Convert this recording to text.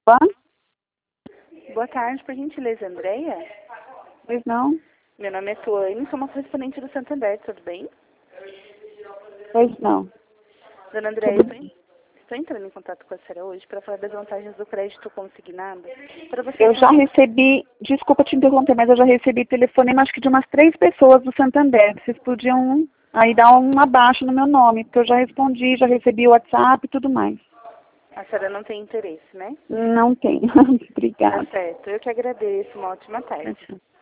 Opa? Boa tarde, por gentileza, Andréia? Pois não? Meu nome é Tuane, sou uma correspondente do Santander, tudo bem? Pois não. Dona Andréia, estou entrando em contato com a senhora hoje para falar das vantagens do crédito consignado. Para você Eu já recebi, desculpa te interromper, mas eu já recebi telefonema acho que de umas 3 pessoas do Santander. Vocês podiam aí dar um abaixo no meu nome, porque eu já respondi, já recebi o WhatsApp e tudo mais. A senhora não tem interesse, né? Não tenho. Tá Obrigada. certo, eu que agradeço, uma ótima tarde.